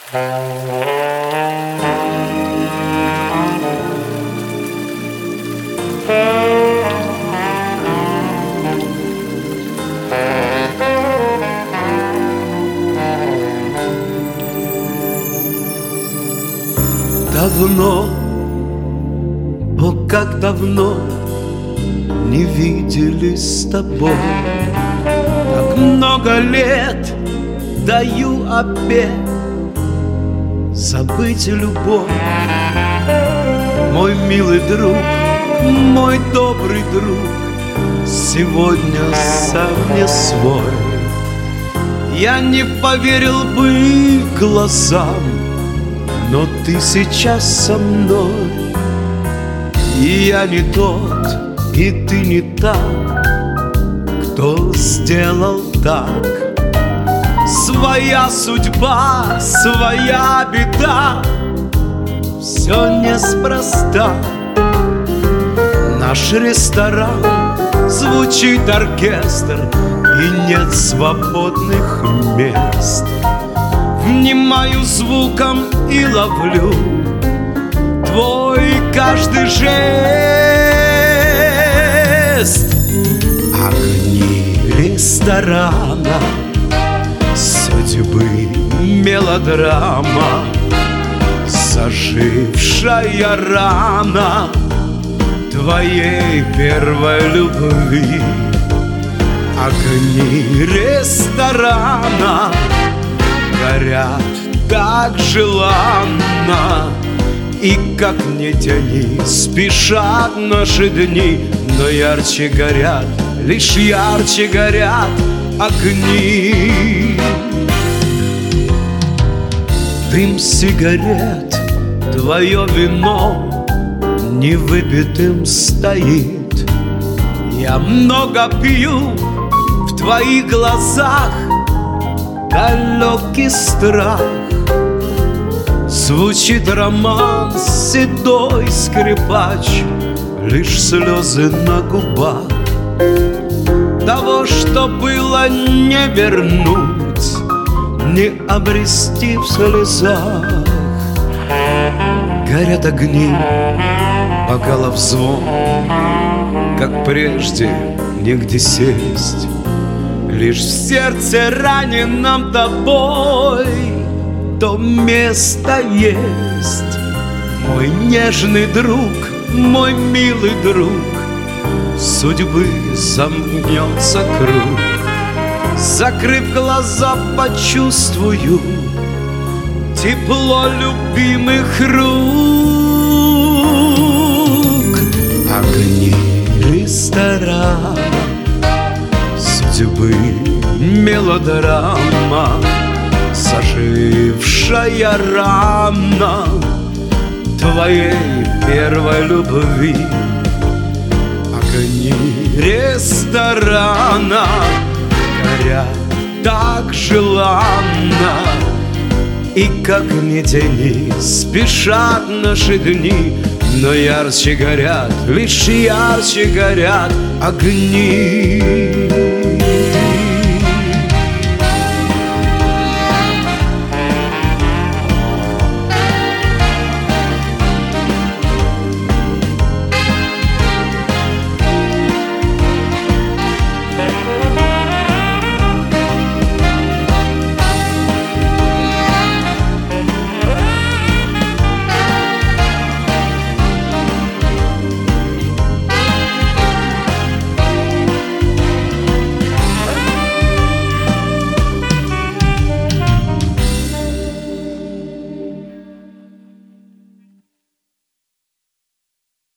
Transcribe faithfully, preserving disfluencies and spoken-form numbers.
Давно, о, как давно не виделись с тобой. Так много лет даю обет забыть любовь. Мой милый друг, мой добрый друг, сегодня сам не свой. Я не поверил бы глазам, но ты сейчас со мной. И я не тот, и ты не та, кто сделал так. Своя судьба, своя беда, все неспроста. Наш ресторан, звучит оркестр, и нет свободных мест. Внимаю звуком и ловлю твой каждый жест. Огни ресторана, судьбы мелодрама, зажившая рана твоей первой любви. Огни ресторана горят так желанно, и как не тяни, спешат наши дни, но ярче горят, лишь ярче горят огни. Дым сигарет, твое вино невыпитым стоит. Я много пью, в твоих глазах далекий страх. Звучит роман, седой скрипач, лишь слезы на губах. Того, что было, не вернуть, не обрести в слезах. Горят огни, бокалов звон, как прежде негде сесть. Лишь в сердце раненом тобой то место есть. Мой нежный друг, мой милый друг, судьбы замкнется круг. Закрыв глаза, почувствую тепло любимых рук. Огни ресторана, судьбы мелодрама, зажившая рана твоей первой любви. Огни ресторана горят так желанно, и как ни тяни, спешат наши дни, но ярче горят, лишь ярче горят огни.